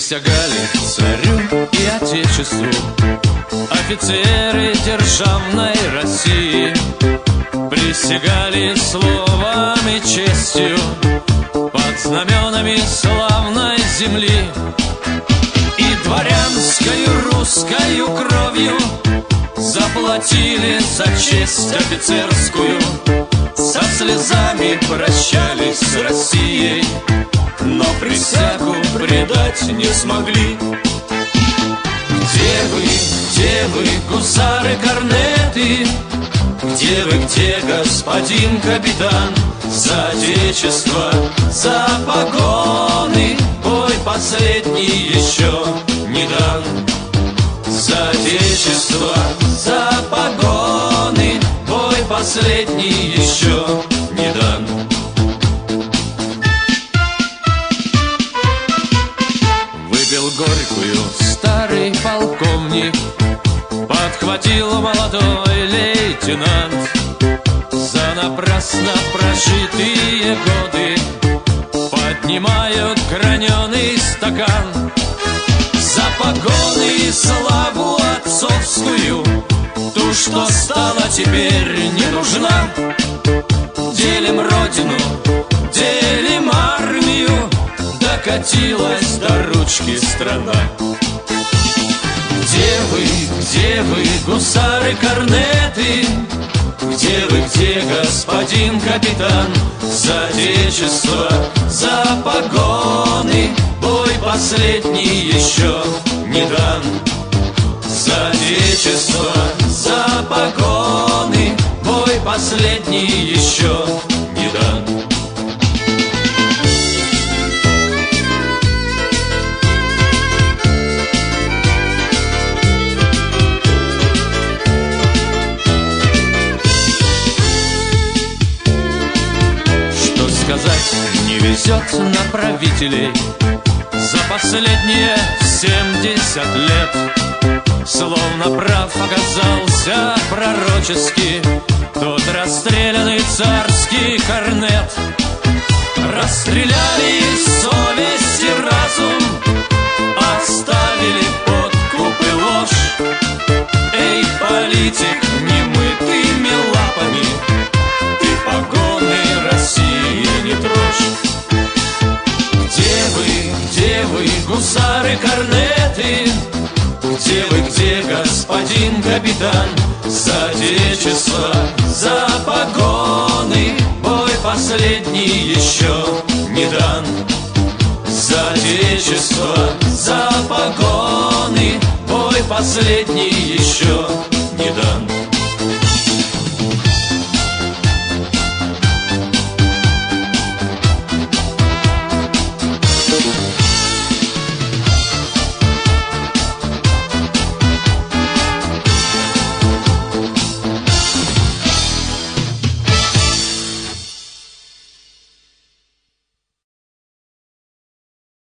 Присягали царю и отечеству офицеры державной России. Присягали словом и честью под знаменами славной земли. И дворянскою русскою кровью заплатили за честь офицерскую. Со слезами прощались с Россией, но присягу предать не смогли. Где вы, гусары, корнеты? Где, господин капитан? За отечество, за погоны бой последний еще не дан. За отечество, за погоны бой последний еще не дан. Выпил горькую старый полковник, подхватил молодой лейтенант. За напрасно прожитые годы поднимают граненый стакан. За погоны и славу отцовскую, ту, что стала теперь не нужна. Делим родину, делим армию, докатилась до ручки страна. Где вы, гусары, корнеты? Где, господин капитан? За отечество, за погоны бой последний еще не дан. За отечество, за погоны бой последний еще не дан. Сказать, не везет на правителей за последние 70 лет. Словно прав оказался пророчески тот расстрелянный царский корнет. Расстреляли совесть и разум, оставили подкуп и ложь. Эй, политик, немытыми лапами ты погоны России не трожь. Где вы, гусары, корнеты? Где, господин капитан? За отечество, за погоны бой последний еще не дан. За отечество, за погоны бой последний еще не дан.